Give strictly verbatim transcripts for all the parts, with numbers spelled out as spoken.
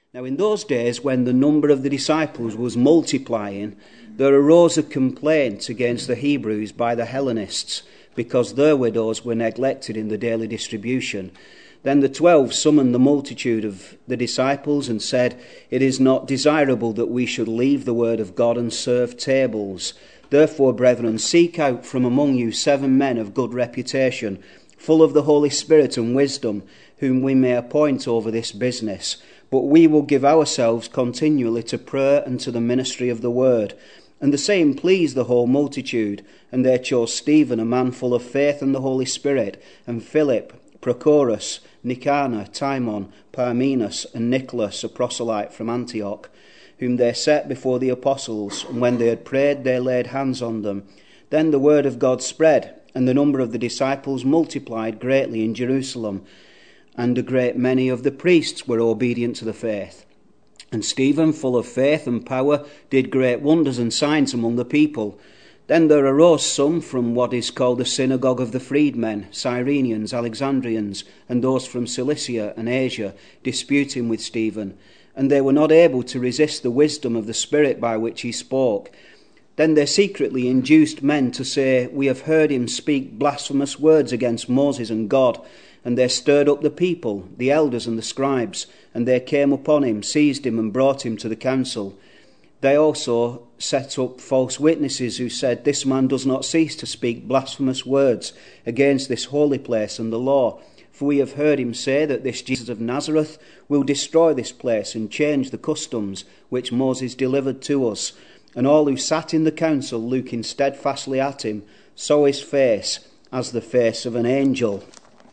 Now in those days, when the number of the disciples was multiplying, there arose a complaint against the Hebrews by the Hellenists, because their widows were neglected in the daily distribution. Then the twelve summoned the multitude of the disciples and said, "It is not desirable that we should leave the word of God and serve tables. Therefore, brethren, seek out from among you seven men of good reputation, full of the Holy Spirit and wisdom, whom we may appoint over this business. But we will give ourselves continually to prayer and to the ministry of the word." And the same pleased the whole multitude. And they chose Stephen, a man full of faith and the Holy Spirit, and Philip, Prochorus, Nicanor, Timon, Parmenas, and Nicholas, a proselyte from Antioch, whom they set before the apostles. And when they had prayed, they laid hands on them. Then the word of God spread, and the number of the disciples multiplied greatly in Jerusalem. And a great many of the priests were obedient to the faith. And Stephen, full of faith and power, did great wonders and signs among the people. Then there arose some from what is called the synagogue of the freedmen, Cyrenians, Alexandrians, and those from Cilicia and Asia, disputing with Stephen. And they were not able to resist the wisdom of the Spirit by which he spoke. Then they secretly induced men to say, "We have heard him speak blasphemous words against Moses and God." And they stirred up the people, the elders and the scribes, and they came upon him, seized him, and brought him to the council. They also set up false witnesses who said, "This man does not cease to speak blasphemous words against this holy place and the law. For we have heard him say that this Jesus of Nazareth will destroy this place and change the customs which Moses delivered to us." And all who sat in the council, looking steadfastly at him, saw his face as the face of an angel.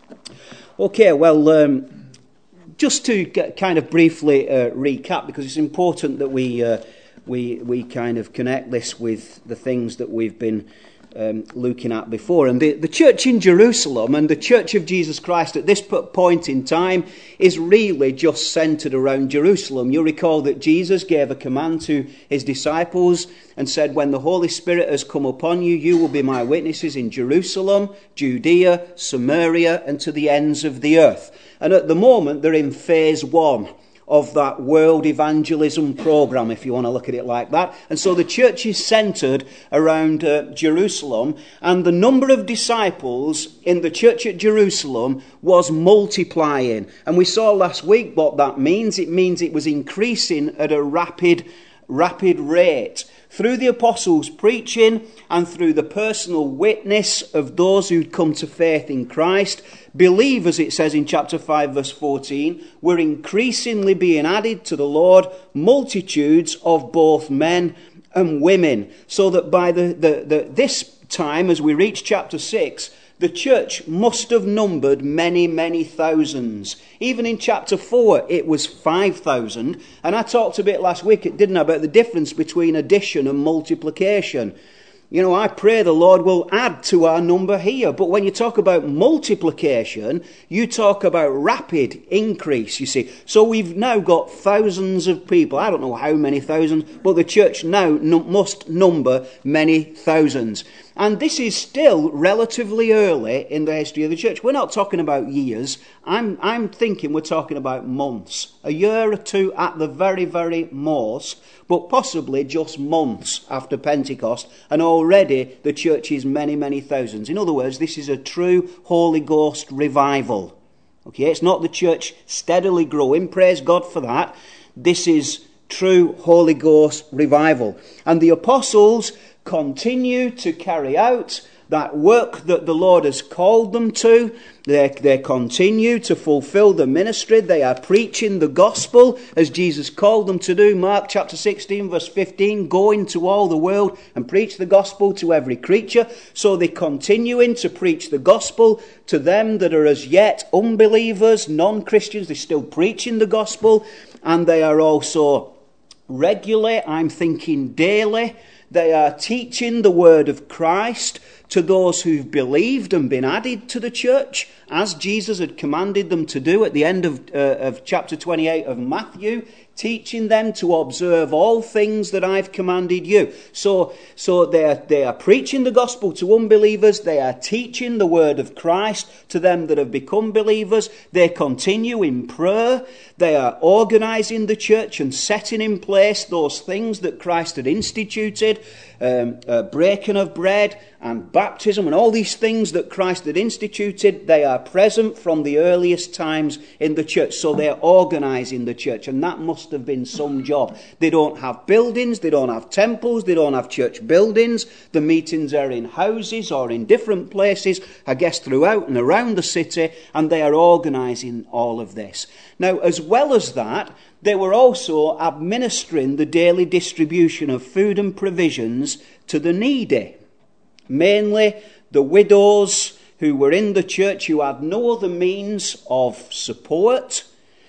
Okay, well, um, just to get, kind of briefly uh, recap, because it's important that we uh, we we kind of connect this with the things that we've been um, looking at before. And the, the church in Jerusalem and the Church of Jesus Christ at this point in time is really just centred around Jerusalem. You'll recall that Jesus gave a command to his disciples and said, "When the Holy Spirit has come upon you, you will be my witnesses in Jerusalem, Judea, Samaria, and to the ends of the earth." And at the moment, they're in phase one of that world evangelism program, if you want to look at it like that. And so the church is centred around uh, Jerusalem, and the number of disciples in the church at Jerusalem was multiplying. And we saw last week what that means. It means it was increasing at a rapid, rapid rate. Through the apostles' preaching and through the personal witness of those who'd come to faith in Christ, believers, it says in chapter five, verse fourteen, were increasingly being added to the Lord, multitudes of both men and women. So that by the, the, the this time, as we reach chapter six, the church must have numbered many, many thousands. Even in chapter four, it was five thousand. And I talked a bit last week, it didn't, about the difference between addition and multiplication. You know, I pray the Lord will add to our number here. But when you talk about multiplication, you talk about rapid increase, you see. So we've now got thousands of people. I don't know how many thousands, but the church now n- must number many thousands. And this is still relatively early in the history of the church. We're not talking about years. I'm, I'm thinking we're talking about months. A year or two at the very, very most, but possibly just months after Pentecost. And already the church is many, many thousands. In other words, this is a true Holy Ghost revival. Okay, it's not the church steadily growing. Praise God for that. This is true Holy Ghost revival. And the apostles continue to carry out that work that the Lord has called them to. They, they continue to fulfill the ministry. They are preaching the gospel as Jesus called them to do. Mark chapter sixteen, verse fifteen, go into all the world and preach the gospel to every creature. So they're continuing to preach the gospel to them that are as yet unbelievers, non-Christians. They're still preaching the gospel, and they are also regularly, I'm thinking daily, they are teaching the word of Christ to those who've believed and been added to the church, as Jesus had commanded them to do at the end of, uh, of chapter twenty-eight of Matthew, teaching them to observe all things that I've commanded you. So, so they are, they are preaching the gospel to unbelievers. They are teaching the word of Christ to them that have become believers. They continue in prayer. They are organising the church and setting in place those things that Christ had instituted, um, uh, breaking of bread and baptism and all these things that Christ had instituted. They are present from the earliest times in the church. So they're organising the church, and that must have been some job. They don't have buildings, they don't have temples, they don't have church buildings. The meetings are in houses or in different places, I guess throughout and around the city, and they are organising all of this. Now, as well as that, they were also administering the daily distribution of food and provisions to the needy, mainly the widows who were in the church who had no other means of support.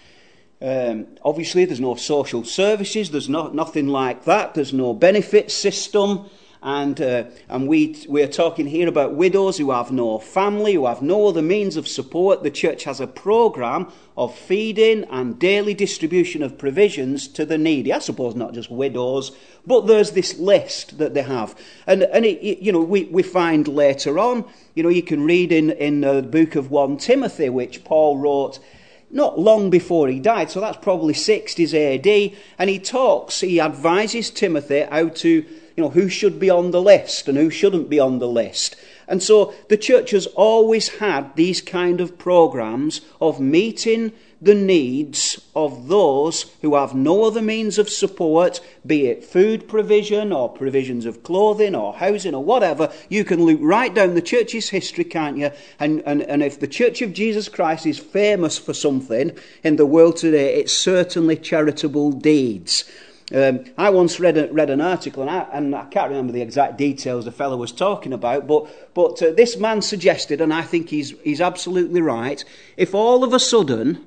Um, obviously, there's no social services, there's not nothing like that, there's no benefit system, and uh, and we we're talking here about widows who have no family, who have no other means of support. The church has a programme of feeding and daily distribution of provisions to the needy. I suppose not just widows, but there's this list that they have, and and it, it, you know we we find later on, you know, you can read in in the book of First Timothy, which Paul wrote not long before he died, so that's probably sixties A D, and he talks, he advises Timothy how to, you know, who should be on the list and who shouldn't be on the list. And so the church has always had these kind of programs of meeting the needs of those who have no other means of support, be it food provision or provisions of clothing or housing or whatever. You can look right down the church's history, can't you? And, and, and if the Church of Jesus Christ is famous for something in the world today, it's certainly charitable deeds. Um, I once read a, read an article, and I, and I can't remember the exact details the fellow was talking about, but but uh, this man suggested, and I think he's he's absolutely right, if all of a sudden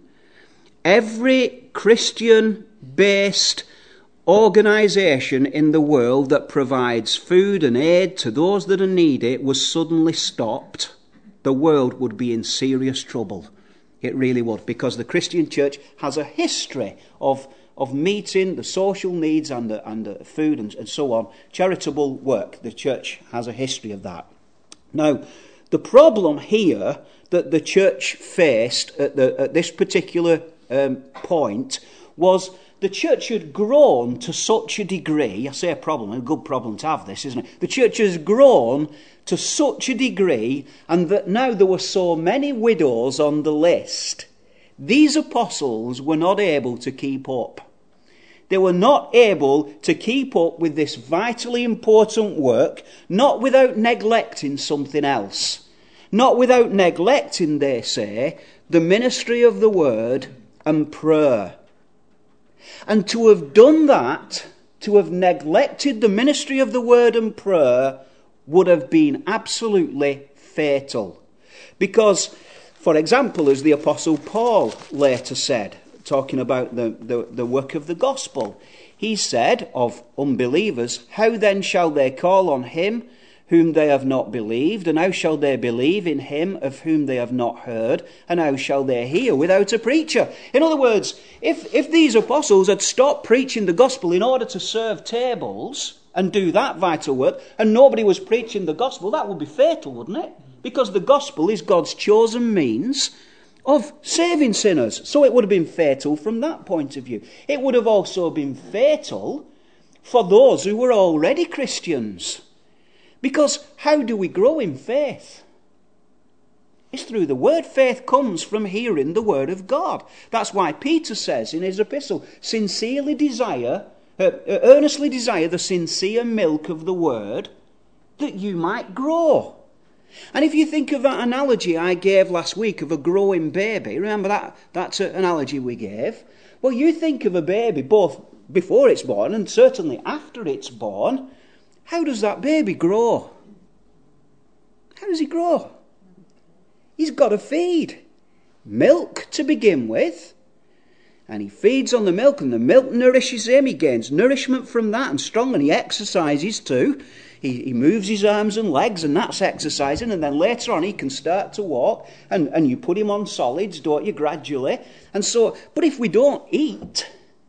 every Christian-based organisation in the world that provides food and aid to those that are needy was suddenly stopped, the world would be in serious trouble. It really would, because the Christian church has a history of of meeting the social needs and the, and the food and, and so on. Charitable work. The church has a history of that. Now, the problem here that the church faced at, the, at this particular um, point was the church had grown to such a degree. I say a problem, a good problem to have this, isn't it? The church has grown to such a degree, and that now there were so many widows on the list, these apostles were not able to keep up. They were not able to keep up with this vitally important work, not without neglecting something else. Not without neglecting, they say, the ministry of the word and prayer. And to have done that, to have neglected the ministry of the word and prayer, would have been absolutely fatal. Because, for example, as the Apostle Paul later said, talking about the, the, the work of the gospel, he said of unbelievers, how then shall they call on him whom they have not believed? And how shall they believe in him of whom they have not heard? And how shall they hear without a preacher? In other words, if, if these apostles had stopped preaching the gospel in order to serve tables and do that vital work, and nobody was preaching the gospel, that would be fatal, wouldn't it? Because the gospel is God's chosen means of saving sinners. So it would have been fatal from that point of view. It would have also been fatal for those who were already Christians. Because how do we grow in faith? It's through the word. Faith comes from hearing the word of God. That's why Peter says in his epistle, sincerely desire, uh, earnestly desire the sincere milk of the word, that you might grow. And if you think of that analogy I gave last week of a growing baby, remember that that's an analogy we gave? Well, you think of a baby both before it's born and certainly after it's born. How does that baby grow? How does he grow? He's got to feed. Milk to begin with. And he feeds on the milk, and the milk nourishes him. He gains nourishment from that, and strong, and he exercises too. He, he moves his arms and legs, and that's exercising. And then later on, he can start to walk. And, and you put him on solids, don't you, gradually? And so, but if we don't eat,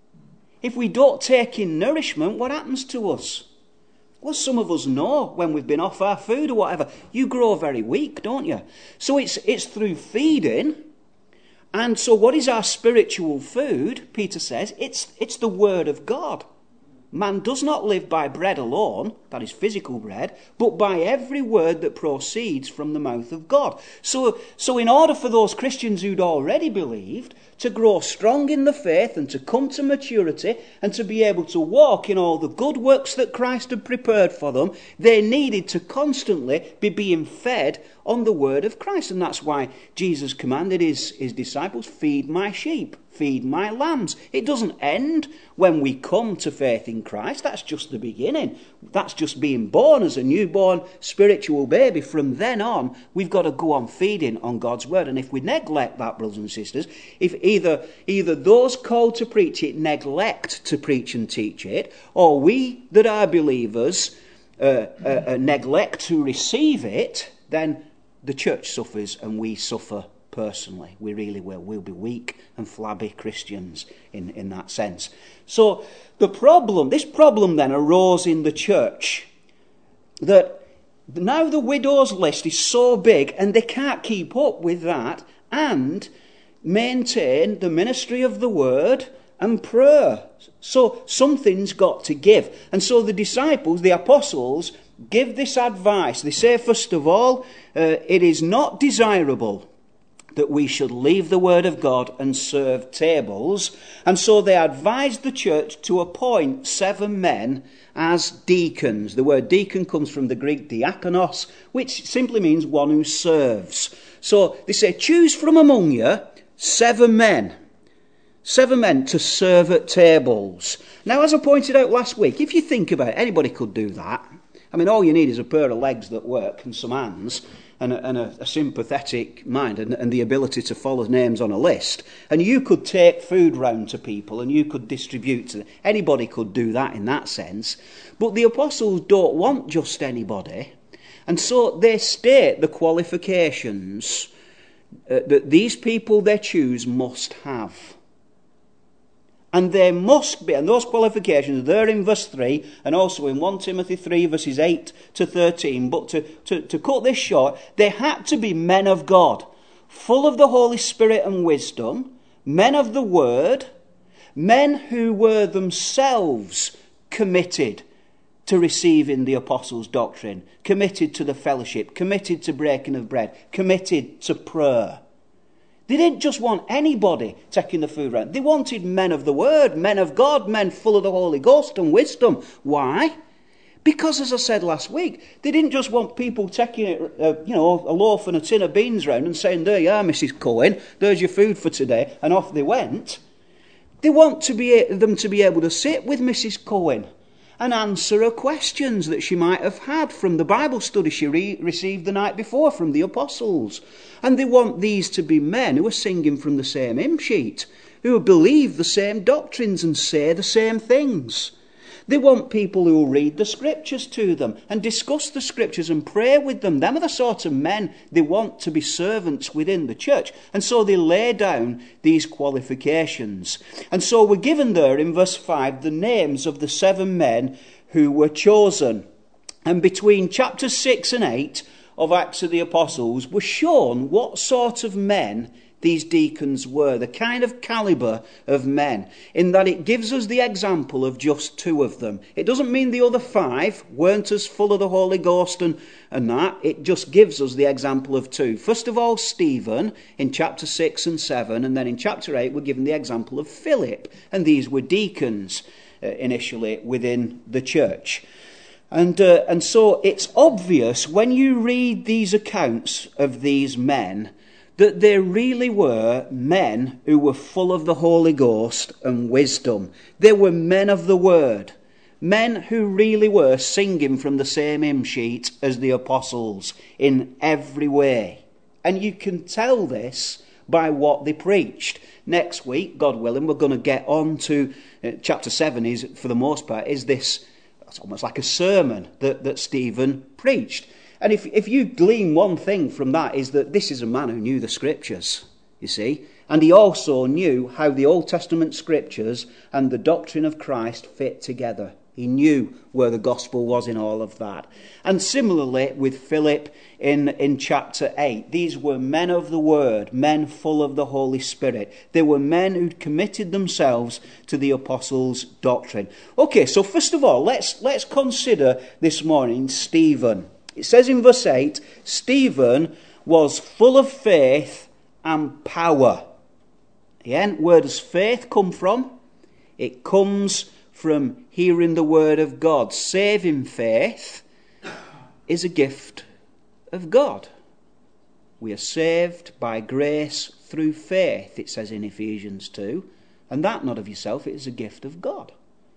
if we don't take in nourishment, what happens to us? Well, some of us know when we've been off our food or whatever, you grow very weak, don't you? So it's it's through feeding. And so what is our spiritual food? Peter says, it's it's the word of God. Man does not live by bread alone, that is physical bread, but by every word that proceeds from the mouth of God. So, so in order for those Christians who'd already believed to grow strong in the faith and to come to maturity and to be able to walk in all the good works that Christ had prepared for them, they needed to constantly be being fed on the word of Christ. And that's why Jesus commanded his, his disciples, feed my sheep, feed my lambs. It doesn't end when we come to faith in Christ. That's just the beginning. That's just being born as a newborn spiritual baby. From then on, we've got to go on feeding on God's word. And if we neglect that, brothers and sisters, if either, either those called to preach it neglect to preach and teach it, or we that are believers uh, uh, uh, neglect to receive it, then the church suffers and we suffer personally. We really will. We'll be weak and flabby Christians in, in that sense. So the problem, this problem then arose in the church, that now the widows' list is so big and they can't keep up with that and maintain the ministry of the word and prayer. So something's got to give. And so the disciples, the apostles, give this advice. They say, first of all, uh, it is not desirable that we should leave the word of God and serve tables. And so they advised the church to appoint seven men as deacons. The word deacon comes from the Greek diakonos, which simply means one who serves. So they say, choose from among you seven men. Seven men to serve at tables. Now, as I pointed out last week, if you think about it, anybody could do that. I mean, all you need is a pair of legs that work and some hands and a, and a, a sympathetic mind and, and the ability to follow names on a list. And you could take food round to people and you could distribute to them. Anybody could do that in that sense. But the apostles don't want just anybody. And so they state the qualifications uh, that these people they choose must have. And there must be, and those qualifications are there in verse three, and also in First Timothy three, verses eight to thirteen. But to, to, to cut this short, they had to be men of God, full of the Holy Spirit and wisdom, men of the word, men who were themselves committed to receiving the apostles' doctrine, committed to the fellowship, committed to breaking of bread, committed to prayer. They didn't just want anybody taking the food around. They wanted men of the word, men of God, men full of the Holy Ghost and wisdom. Why? Because, as I said last week, they didn't just want people taking uh, you know, a loaf and a tin of beans round and saying, there you are, Missus Cohen, there's your food for today, and off they went. They want to be them to be able to sit with Missus Cohen and answer her questions that she might have had from the Bible study she re- received the night before from the apostles. And they want these to be men who are singing from the same hymn sheet, who believe the same doctrines and say the same things. They want people who will read the scriptures to them and discuss the scriptures and pray with them. Them are the sort of men they want to be servants within the church. And so they lay down these qualifications. And so we're given there in verse five the names of the seven men who were chosen. And between chapter six and eight of Acts of the Apostles, we're shown what sort of men these deacons were, the kind of calibre of men, in that it gives us the example of just two of them. It doesn't mean the other five weren't as full of the Holy Ghost and, and that. It just gives us the example of two. First of all, Stephen in chapter six and seven, and then in chapter eight we're given the example of Philip, and these were deacons uh, initially within the church. And uh, and so it's obvious when you read these accounts of these men that they really were men who were full of the Holy Ghost and wisdom. They were men of the word, men who really were singing from the same hymn sheet as the apostles in every way. And you can tell this by what they preached. Next week, God willing, we're going to get on to uh, chapter seven is, for the most part, is this, it's almost like a sermon that, that Stephen preached. And if, if you glean one thing from that, is that this is a man who knew the scriptures, you see. And he also knew how the Old Testament scriptures and the doctrine of Christ fit together. He knew where the gospel was in all of that. And similarly with Philip in, in chapter eight. These were men of the word, men full of the Holy Spirit. They were men who'd committed themselves to the apostles' doctrine. Okay, so first of all, let's, let's consider this morning Stephen. It says in verse eight, Stephen was full of faith and power. Again, where does faith come from? It comes from hearing the word of God. Saving faith is a gift of God. We are saved by grace through faith, it says in Ephesians two. And that not of yourself, it is a gift of God.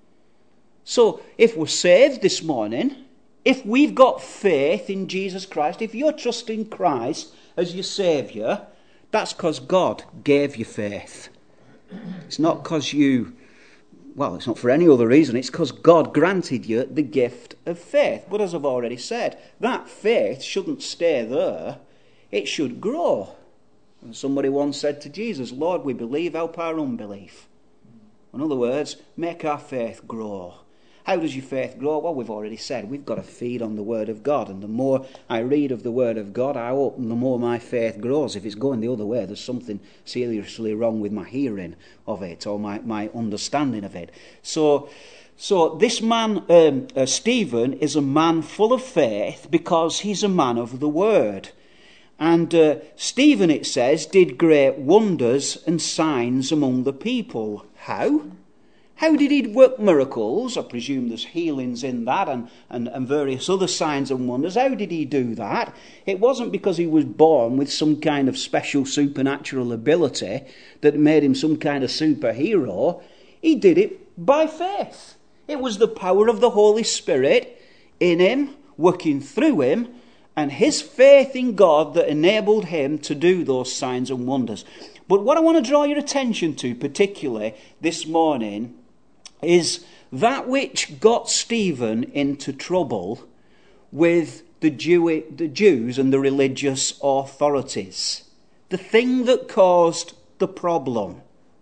So, if we're saved this morning, if we've got faith in Jesus Christ, if you're trusting Christ as your Saviour, that's because God gave you faith. It's not because you, well, it's not for any other reason. It's because God granted you the gift of faith. But as I've already said, that faith shouldn't stay there. It should grow. And somebody once said to Jesus, Lord, we believe, help our unbelief. In other words, make our faith grow. How does your faith grow? Well, we've already said we've got to feed on the Word of God. And the more I read of the Word of God, I hope the more my faith grows. If it's going the other way, there's something seriously wrong with my hearing of it or my, my understanding of it. So, so this man, um, uh, Stephen, is a man full of faith because he's a man of the Word. And uh, Stephen, it says, did great wonders and signs among the people. How? How did he work miracles? I presume there's healings in that and, and, and various other signs and wonders. How did he do that? It wasn't because he was born with some kind of special supernatural ability that made him some kind of superhero. He did it by faith. It was the power of the Holy Spirit in him, working through him, and his faith in God that enabled him to do those signs and wonders. But what I want to draw your attention to particularly this morning is that which got Stephen into trouble with the, Jew- the Jews and the religious authorities. The thing that caused the problem.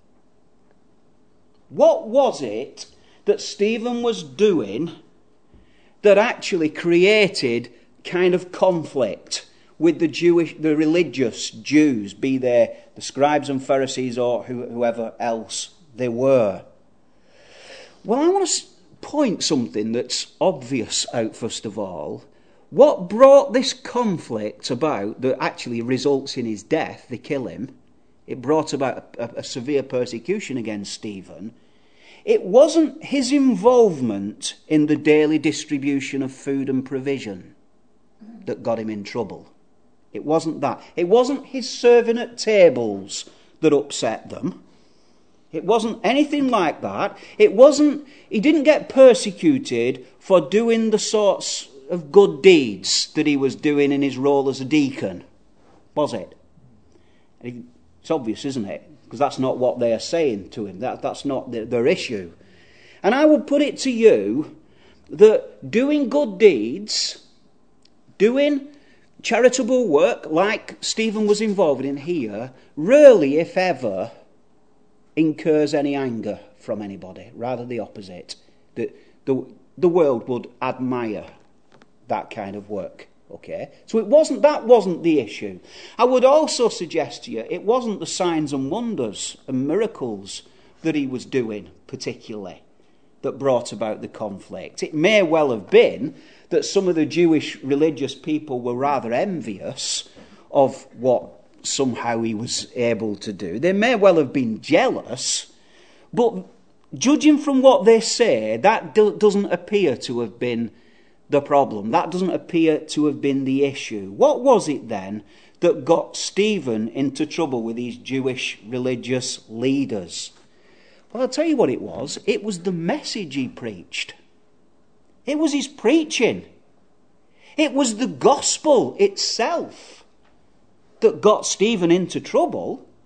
What was it that Stephen was doing that actually created kind of conflict with the Jewish, the religious Jews, be they the scribes and Pharisees or whoever else they were? Well, I want to point something that's obvious out first of all. What brought this conflict about that actually results in his death, they kill him, it brought about a, a severe persecution against Stephen. It wasn't his involvement in the daily distribution of food and provision that got him in trouble. It wasn't that. It wasn't his serving at tables that upset them. It wasn't anything like that. It wasn't, he didn't get persecuted for doing the sorts of good deeds that he was doing in his role as a deacon, was it? It's obvious, isn't it? Because that's not what they are saying to him. That, that's not the, their issue. And I would put it to you that doing good deeds, doing charitable work like Stephen was involved in here, rarely, if ever, incurs any anger from anybody. Rather the opposite. The, the, the world would admire that kind of work. Okay? So it wasn't, that wasn't the issue. I would also suggest to you, it wasn't the signs and wonders and miracles that he was doing particularly that brought about the conflict. It may well have been that some of the Jewish religious people were rather envious of what somehow he was able to do. They may well have been jealous, but judging from what they say, that do- doesn't appear to have been the problem. That doesn't appear to have been the issue. What was it then that got Stephen into trouble with these Jewish religious leaders? Well, I'll tell you what it was. It was the message he preached. It was his preaching. It was the gospel itself that got Stephen into trouble.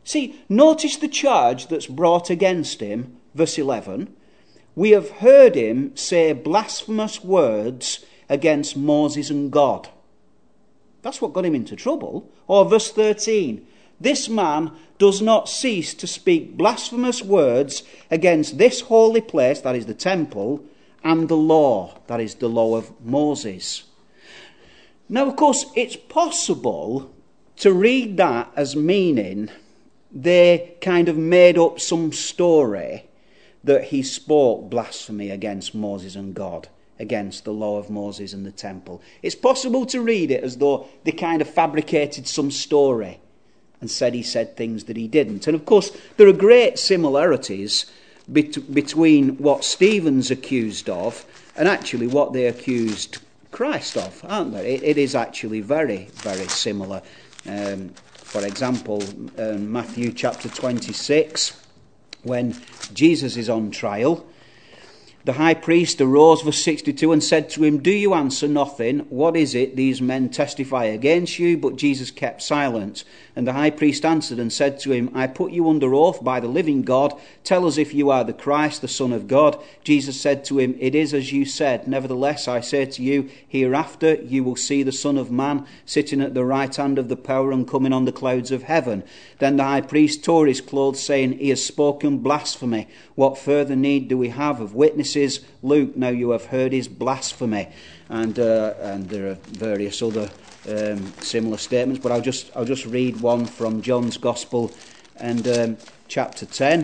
See, notice the charge that's brought against him, verse eleven. We have heard him say blasphemous words against Moses and God. That's what got him into trouble. Or verse thirteen. This man does not cease to speak blasphemous words against this holy place, that is the temple, and the law, that is the law of Moses. Now, of course, it's possible to read that as meaning they kind of made up some story that he spoke blasphemy against Moses and God, against the law of Moses and the temple. It's possible to read it as though they kind of fabricated some story and said he said things that he didn't. And of course, there are great similarities bet- between what Stephen's accused of and actually what they accused Christ of, aren't there? It, it is actually very, very similar. Um, for example, um, Matthew chapter twenty-six, when Jesus is on trial, the high priest arose, verse sixty-two, and said to him, do you answer nothing? What is it these men testify against you? But Jesus kept silent. And the high priest answered and said to him, I put you under oath by the living God. Tell us if you are the Christ, the Son of God. Jesus said to him, it is as you said. Nevertheless, I say to you, hereafter you will see the Son of Man sitting at the right hand of the power and coming on the clouds of heaven. Then the high priest tore his clothes, saying, he has spoken blasphemy. What further need do we have of witnesses? Luke, now you have heard his blasphemy. And uh, and there are various other um, similar statements, but I'll just I'll just read one from John's Gospel and um, chapter ten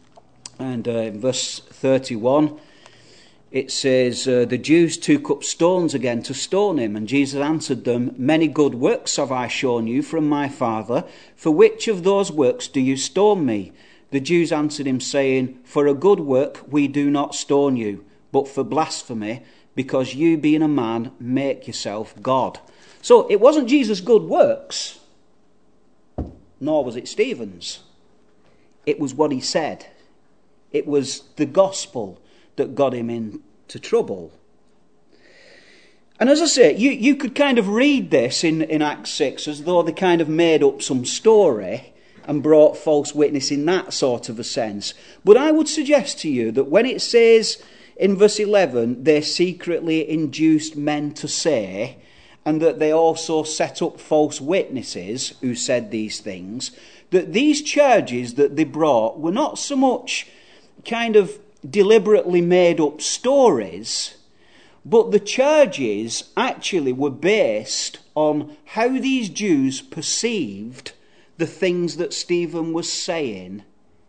and uh, verse thirty-one. It says, uh, the Jews took up stones again to stone him, and Jesus answered them, many good works have I shown you from my Father. For which of those works do you stone me? The Jews answered him, saying, for a good work we do not stone you, but for blasphemy, because you, being a man, make yourself God. So it wasn't Jesus' good works, nor was it Stephen's. It was what he said. It was the gospel that got him into trouble. And as I say, you, you could kind of read this in, in Acts six as though they kind of made up some story and brought false witness in that sort of a sense. But I would suggest to you that when it says in verse eleven, they secretly induced men to say, and that they also set up false witnesses who said these things, that these charges that they brought were not so much kind of deliberately made up stories, but the charges actually were based on how these Jews perceived the things that Stephen was saying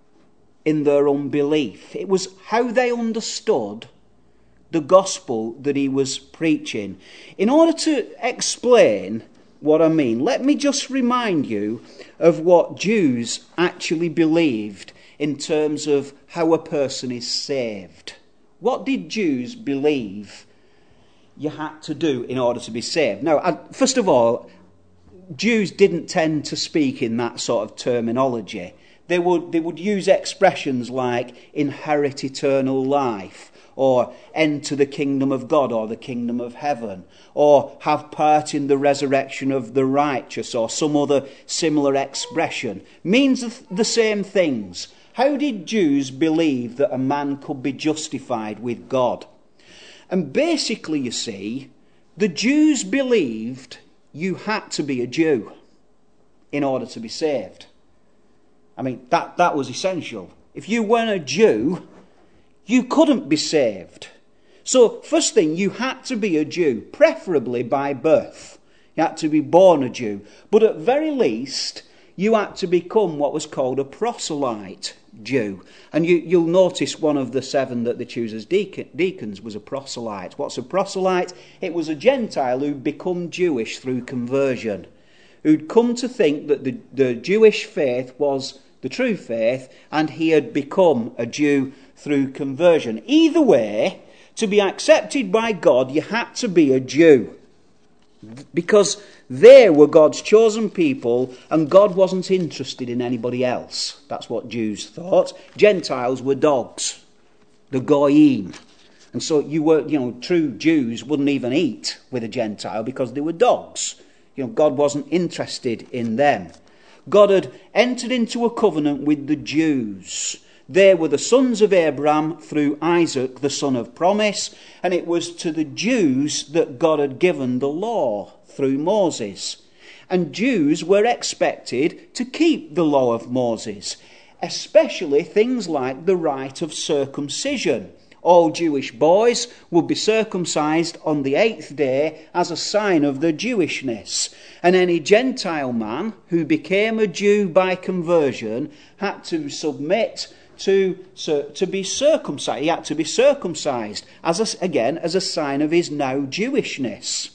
in their unbelief. It was how they understood the gospel that he was preaching. In order to explain what I mean, let me just remind you of what Jews actually believed in terms of how a person is saved. What did Jews believe you had to do in order to be saved? Now, I, first of all, Jews didn't tend to speak in that sort of terminology. They would, they would use expressions like inherit eternal life, or enter the kingdom of God, or the kingdom of heaven, or have part in the resurrection of the righteous, or some other similar expression. Means the same things. How did Jews believe that a man could be justified with God? And basically, you see, the Jews believed you had to be a Jew in order to be saved. I mean, that, that was essential. If you weren't a Jew, you couldn't be saved. So, first thing, you had to be a Jew, preferably by birth. You had to be born a Jew. But at very least, you had to become what was called a proselyte Jew. And you, you'll notice one of the seven that they choose as deacon, deacons was a proselyte. What's a proselyte? It was a Gentile who'd become Jewish through conversion, who'd come to think that the, the Jewish faith was the true faith, and he had become a Jew through conversion. Either way, to be accepted by God, you had to be a Jew, because they were God's chosen people, and God wasn't interested in anybody else. That's what Jews thought. Gentiles were dogs, the goyim. And so you were, you know, true Jews wouldn't even eat with a Gentile because they were dogs. You know, God wasn't interested in them. God had entered into a covenant with the Jews. They were the sons of Abraham through Isaac, the son of promise, and it was to the Jews that God had given the law through Moses. And Jews were expected to keep the law of Moses, especially things like the rite of circumcision. All Jewish boys would be circumcised on the eighth day as a sign of their Jewishness. And any Gentile man who became a Jew by conversion had to submit to, to be circumcised. He had to be circumcised, as a, again, as a sign of his now Jewishness.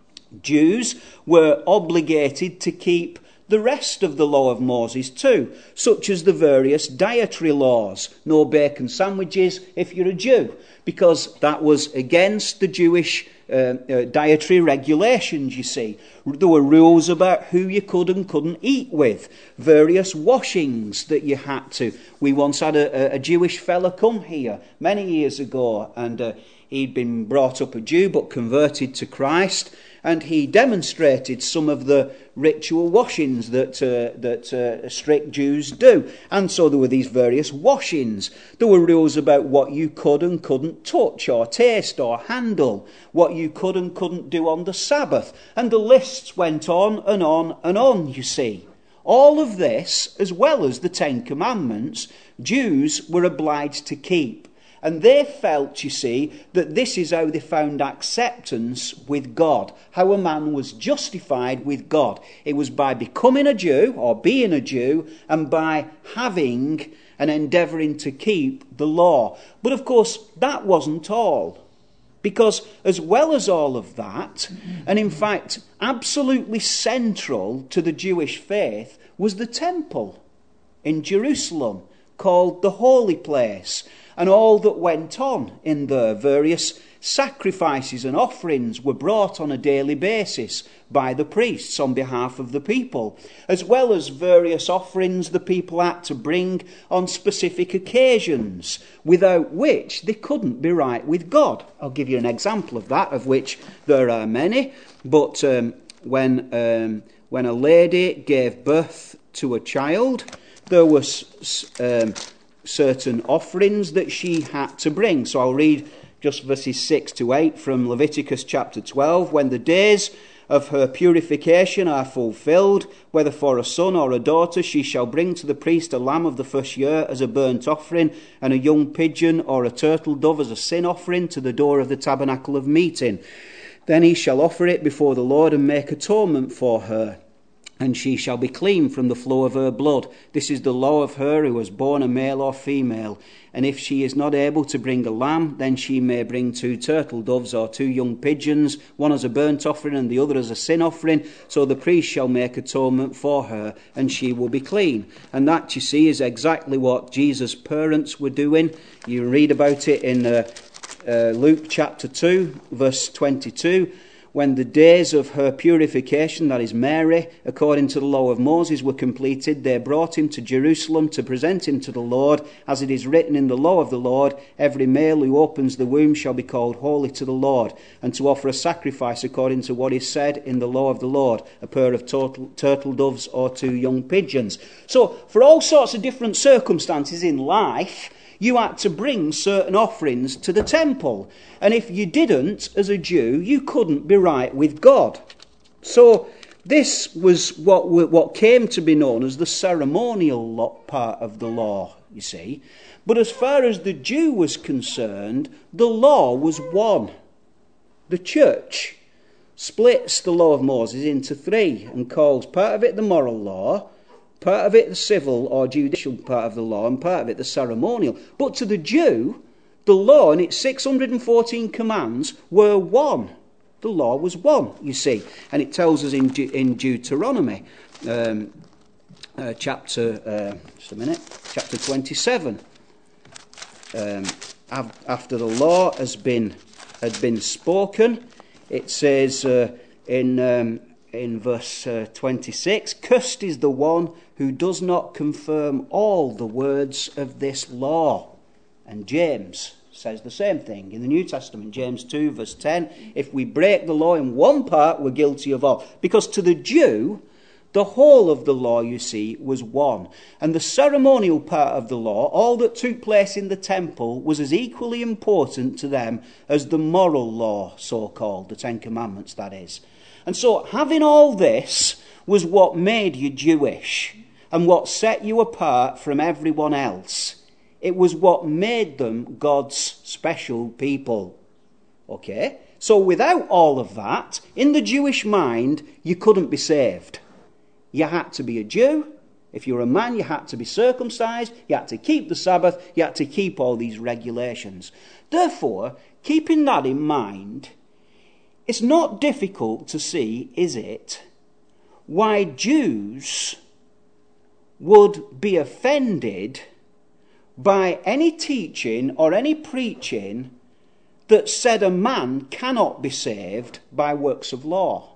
Jews were obligated to keep the rest of the law of Moses too, such as the various dietary laws. No bacon sandwiches if you're a Jew, because that was against the Jewish uh, uh, dietary regulations, you see. There were rules about who you could and couldn't eat with, various washings that you had to. We once had a, a Jewish fella come here many years ago, and uh, he'd been brought up a Jew but converted to Christ, and he demonstrated some of the ritual washings that uh, that uh, strict Jews do. And so there were these various washings. There were rules about what you could and couldn't touch or taste or handle, what you could and couldn't do on the Sabbath. And the lists went on and on and on, you see. All of this, as well as the Ten Commandments, Jews were obliged to keep. And they felt, you see, that this is how they found acceptance with God, how a man was justified with God. It was by becoming a Jew, or being a Jew, and by having and endeavouring to keep the law. But of course, that wasn't all. Because as well as all of that, and in fact, absolutely central to the Jewish faith, was the temple in Jerusalem, called the Holy Place, and all that went on in there. Various sacrifices and offerings were brought on a daily basis by the priests on behalf of the people, as well as various offerings the people had to bring on specific occasions, without which they couldn't be right with God. I'll give you an example of that, of which there are many. But um, when um, when a lady gave birth to a child, there was um, certain offerings that she had to bring. So I'll read just verses six to eight from Leviticus chapter twelve. When the days of her purification are fulfilled, whether for a son or a daughter, she shall bring to the priest a lamb of the first year as a burnt offering, and a young pigeon or a turtle dove as a sin offering to the door of the tabernacle of meeting. Then he shall offer it before the Lord and make atonement for her, and she shall be clean from the flow of her blood. This is the law of her who was born a male or female. And if she is not able to bring a lamb, then she may bring two turtle doves or two young pigeons, one as a burnt offering and the other as a sin offering. So the priest shall make atonement for her, and she will be clean. And that, you see, is exactly what Jesus' parents were doing. You read about it in uh, uh, Luke chapter two, verse twenty-two. When the days of her purification, that is Mary, according to the law of Moses, were completed, they brought him to Jerusalem to present him to the Lord. As it is written in the law of the Lord, every male who opens the womb shall be called holy to the Lord, and to offer a sacrifice according to what is said in the law of the Lord, a pair of turtle, turtle doves or two young pigeons. So, for all sorts of different circumstances in life, you had to bring certain offerings to the temple. And if you didn't, as a Jew, you couldn't be right with God. So this was what what came to be known as the ceremonial part of the law, you see. But as far as the Jew was concerned, the law was one. The church splits the law of Moses into three and calls part of it the moral law, part of it the civil or judicial part of the law, and part of it the ceremonial. But to the Jew, the law and its six hundred fourteen commands were one. The law was one, you see. And it tells us in, De- in Deuteronomy, um, uh, chapter, uh, just a minute, chapter twenty-seven. Um, after the law has been had been spoken, it says uh, in um, in verse uh, twenty-six, "Cursed is the one who does not confirm all the words of this law." And James says the same thing in the New Testament. James two, verse ten, "If we break the law in one part, we're guilty of all." Because to the Jew, The whole of the law, you see, was one. And the ceremonial part of the law, all that took place in the temple, was as equally important to them as the moral law, so-called, the Ten Commandments, that is. And so having all this was what made you Jewish and what set you apart from everyone else. It was what made them God's special people. Okay? So without all of that, in the Jewish mind, you couldn't be saved. You had to be a Jew. If you were a man, you had to be circumcised. You had to keep the Sabbath. You had to keep all these regulations. Therefore, keeping that in mind, it's not difficult to see, is it, why Jews would be offended by any teaching or any preaching that said a man cannot be saved by works of law.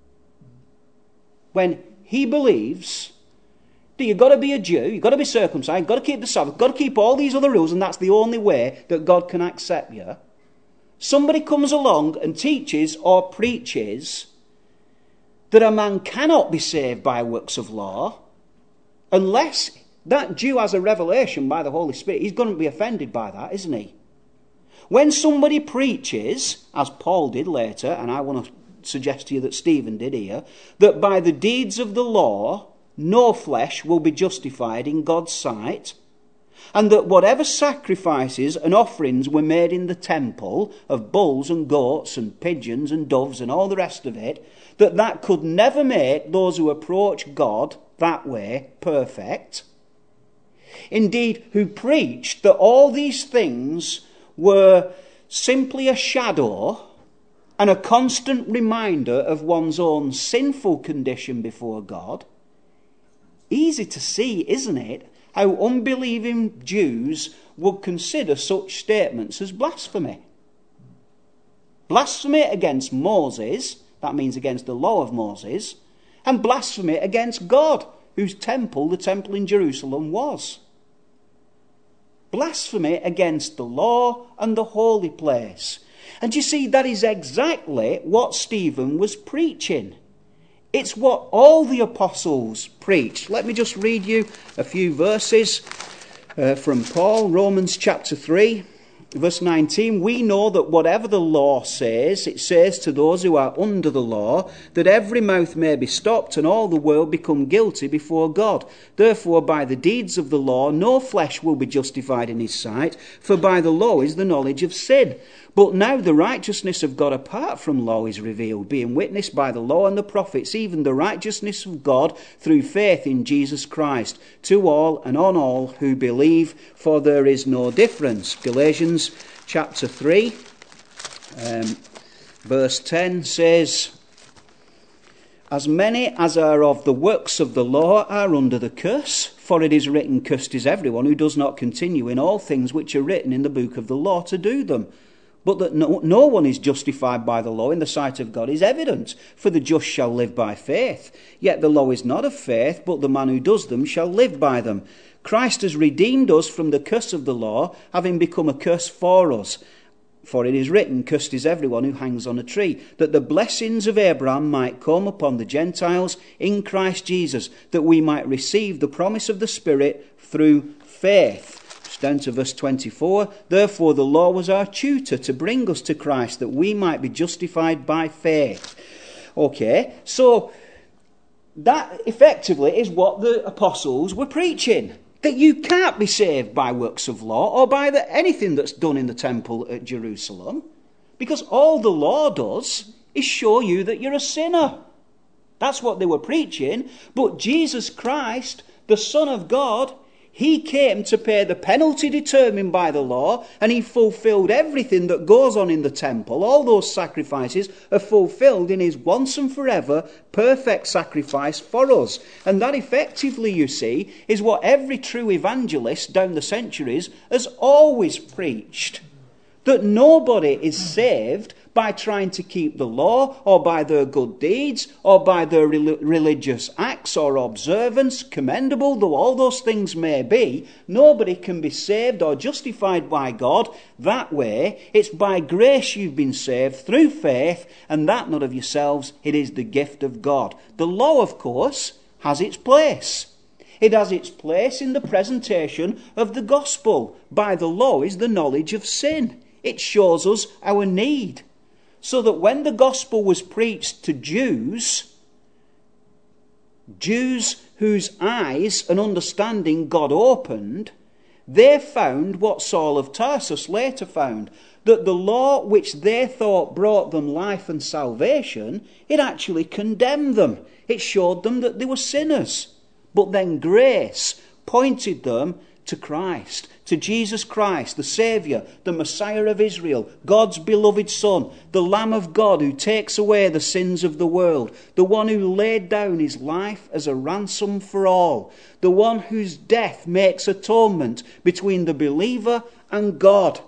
When he believes that you've got to be a Jew, you've got to be circumcised, you've got to keep the Sabbath, you've got to keep all these other rules, and that's the only way that God can accept you. Somebody comes along and teaches or preaches that a man cannot be saved by works of law unless that Jew has a revelation by the Holy Spirit. He's going to be offended by that, isn't he? When somebody preaches, as Paul did later, and I want to suggest to you that Stephen did here, that by the deeds of the law no flesh will be justified in God's sight, and that whatever sacrifices and offerings were made in the temple of bulls and goats and pigeons and doves and all the rest of it, that that could never make those who approach God that way perfect. Indeed, who preached that all these things were simply a shadow and a constant reminder of one's own sinful condition before God. Easy to see, isn't it, how unbelieving Jews would consider such statements as blasphemy. Blasphemy against Moses, that means against the law of Moses, and blasphemy against God, whose temple, the temple in Jerusalem, was. Blasphemy against the law and the holy place. And you see, that is exactly what Stephen was preaching. It's what all the apostles preached. Let me just read you a few verses uh, from Paul, Romans chapter three, verse nineteen. We know that whatever the law says, it says to those who are under the law, that every mouth may be stopped and all the world become guilty before God. Therefore, by the deeds of the law, no flesh will be justified in his sight, for by the law is the knowledge of sin. But now the righteousness of God apart from law is revealed, being witnessed by the law and the prophets, even the righteousness of God through faith in Jesus Christ, to all and on all who believe, for there is no difference. Galatians chapter three, um, verse ten says, As many as are of the works of the law are under the curse, for it is written, Cursed is everyone who does not continue in all things which are written in the book of the law to do them. But that no, no one is justified by the law in the sight of God is evident, for the just shall live by faith. Yet the law is not of faith, but the man who does them shall live by them. Christ has redeemed us from the curse of the law, having become a curse for us. For it is written, Cursed is everyone who hangs on a tree, that the blessings of Abraham might come upon the Gentiles in Christ Jesus, that we might receive the promise of the Spirit through faith. Down to verse twenty-four. Therefore the law was our tutor to bring us to Christ, that we might be justified by faith. Okay, so that effectively is what the apostles were preaching. That you can't be saved by works of law or by the, anything that's done in the temple at Jerusalem. Because all the law does is show you that you're a sinner. That's what they were preaching. But Jesus Christ, the Son of God, he came to pay the penalty determined by the law, and he fulfilled everything that goes on in the temple. All those sacrifices are fulfilled in his once and forever perfect sacrifice for us. And that effectively, you see, is what every true evangelist down the centuries has always preached. That nobody is saved by trying to keep the law, or by their good deeds, or by their rel- religious acts, acts or observance, commendable though all those things may be, nobody can be saved or justified by God that way. It's by grace you've been saved through faith, and that not of yourselves, it is the gift of God. The law, of course, has its place. It has its place in the presentation of the gospel. By the law is the knowledge of sin. It shows us our need. So that when the gospel was preached to Jews, Jews whose eyes and understanding God opened, they found what Saul of Tarsus later found, that the law which they thought brought them life and salvation, it actually condemned them. It showed them that they were sinners. But then grace pointed them to Christ, to Jesus Christ, the Saviour, the Messiah of Israel, God's beloved Son, the Lamb of God who takes away the sins of the world, the one who laid down his life as a ransom for all, the one whose death makes atonement between the believer and God,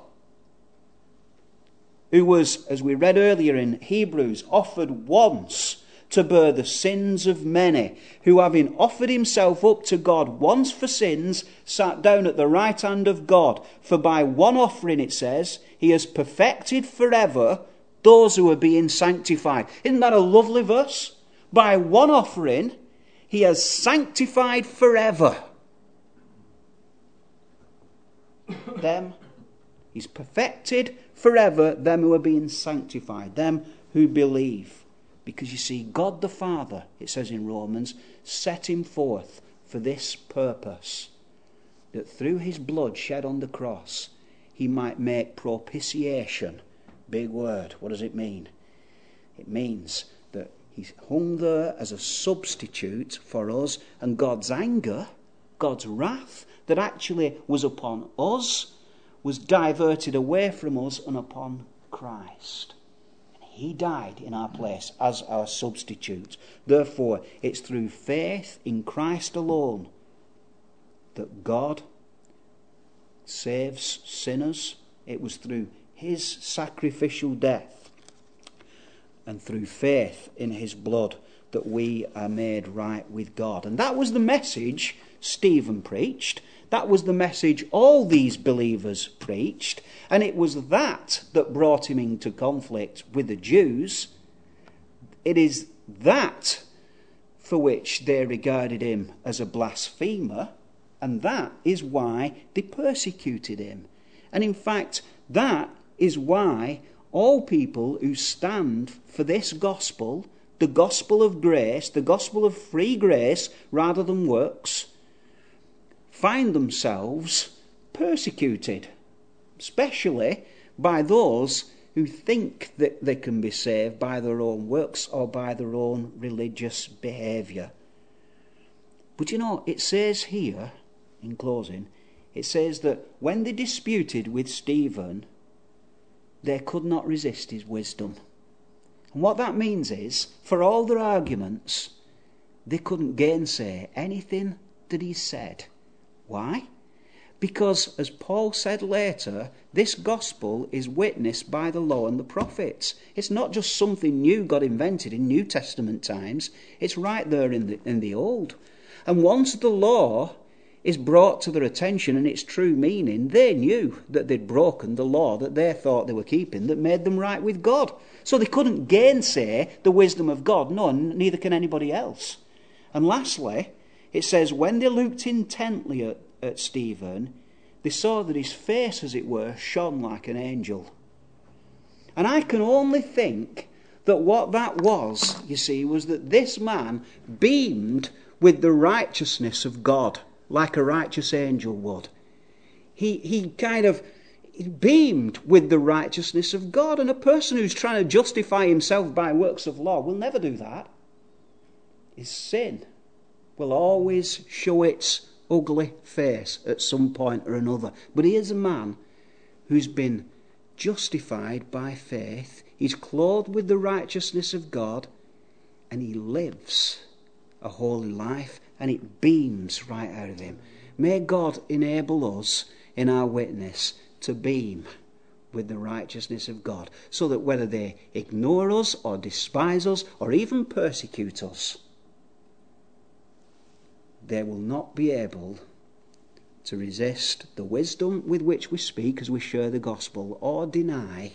who was, as we read earlier in Hebrews, offered once to bear the sins of many, who having offered himself up to God once for sins, sat down at the right hand of God. For by one offering, it says, he has perfected forever those who are being sanctified. Isn't that a lovely verse? By one offering, he has sanctified forever them. He's perfected forever them who are being sanctified, them who believe. Because you see, God the Father, it says in Romans, set him forth for this purpose, that through his blood shed on the cross, he might make propitiation. Big word. What does it mean? It means that he hung there as a substitute for us, and God's anger, God's wrath that actually was upon us, was diverted away from us and upon Christ. He died in our place as our substitute. Therefore, it's through faith in Christ alone that God saves sinners. It was through his sacrificial death and through faith in his blood that we are made right with God. And that was the message Stephen preached. That was the message all these believers preached. And it was that that brought him into conflict with the Jews. It is that for which they regarded him as a blasphemer. And that is why they persecuted him. And in fact, that is why all people who stand for this gospel, the gospel of grace, the gospel of free grace rather than works, find themselves persecuted, especially by those who think that they can be saved by their own works or by their own religious behaviour. But you know, it says here, in closing, it says that when they disputed with Stephen, they could not resist his wisdom. And what that means is, for all their arguments, they couldn't gainsay anything that he said. Why? Because, as Paul said later, this gospel is witnessed by the law and the prophets. It's not just something new God invented in New Testament times. It's right there in the, in the Old. And once the law is brought to their attention and its true meaning, they knew that they'd broken the law that they thought they were keeping that made them right with God. So they couldn't gainsay the wisdom of God. No, neither can anybody else. And lastly, it says, when they looked intently at, at Stephen, they saw that his face, as it were, shone like an angel. And I can only think that what that was, you see, was that this man beamed with the righteousness of God, like a righteous angel would. He, he kind of beamed with the righteousness of God. And a person who's trying to justify himself by works of law will never do that. His sin will always show its ugly face at some point or another. But he is a man who's been justified by faith. He's clothed with the righteousness of God, and he lives a holy life, and it beams right out of him. May God enable us in our witness to beam with the righteousness of God, so that whether they ignore us or despise us or even persecute us, they will not be able to resist the wisdom with which we speak as we share the gospel, or deny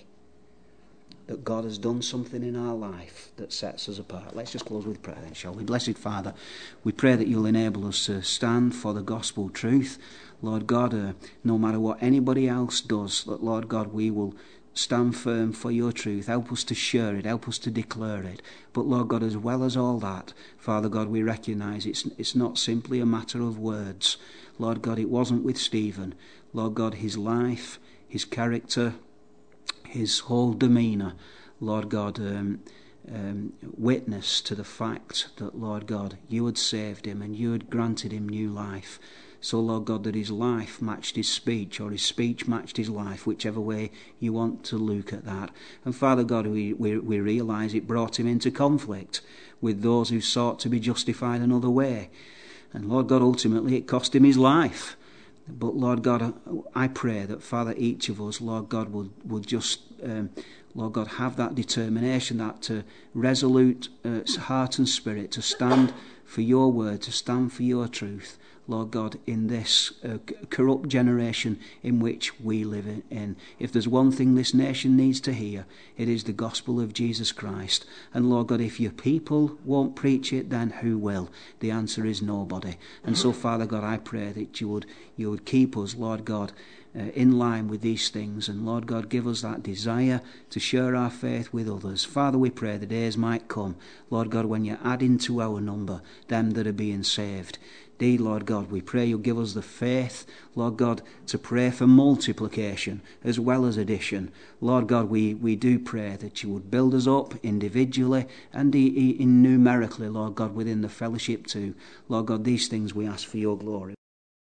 that God has done something in our life that sets us apart. Let's just close with prayer then, shall we? Blessed Father, we pray that you'll enable us to stand for the gospel truth. Lord God, uh, no matter what anybody else does, that, Lord God, we will stand firm for your truth. Help us to share it. Help us to declare it. But, Lord God, as well as all that, Father God, we recognise it's, it's not simply a matter of words. Lord God, it wasn't with Stephen. Lord God, his life, his character, his whole demeanour, Lord God, um, um, witness to the fact that, Lord God, you had saved him and you had granted him new life. So, Lord God, that his life matched his speech, or his speech matched his life, whichever way you want to look at that. And Father God, we, we, we realise it brought him into conflict with those who sought to be justified another way. And Lord God, ultimately it cost him his life. But Lord God, I pray that, Father, each of us, Lord God, will, will just, um, Lord God, have that determination, that uh, resolute uh, heart and spirit to stand for your word, to stand for your truth, Lord God, in this uh, corrupt generation in which we live in. If there's one thing this nation needs to hear, it is the gospel of Jesus Christ. And Lord God, if your people won't preach it, then who will? The answer is nobody. And so, Father God, I pray that you would you would keep us, Lord God, uh, in line with these things. And Lord God, give us that desire to share our faith with others. Father, we pray the days might come, Lord God, when you add into our number them that are being saved. Indeed, Lord God, we pray you'll give us the faith, Lord God, to pray for multiplication as well as addition. Lord God, we, we do pray that you would build us up individually and in numerically, Lord God, within the fellowship too. Lord God, these things we ask for your glory.